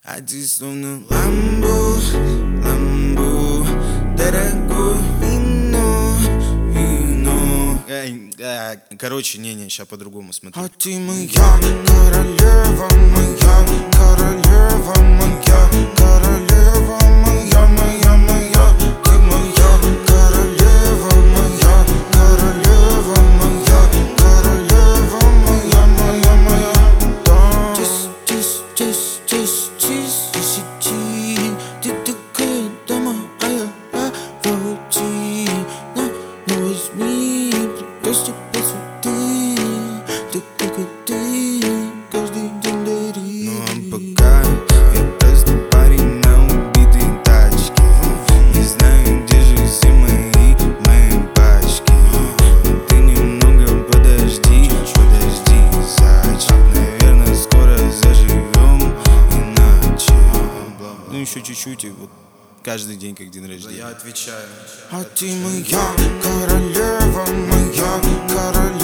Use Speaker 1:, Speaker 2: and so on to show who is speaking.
Speaker 1: А ты словно ламбо, ламбо, дорогое вино, вино. Короче, не, сейчас по-другому смотрю. А ты моя королева, моя королева, моя королева, моя, моя, моя. Ты моя королева, моя королева, моя королева, моя, моя, моя. Ты такая дама, а я пародина. Но возьми, прикажи посуды. Ты как и ты, каждый день дари. Ну а пока я просто парень на убитой тачке. Не знаю, где же все мои пачки. Но ты немного подожди, зайчик. Наверное, скоро заживем иначе. Ну еще чуть-чуть, и вот каждый день как день рождения.
Speaker 2: Я отвечаю.
Speaker 1: А ты моя королева, моя королева.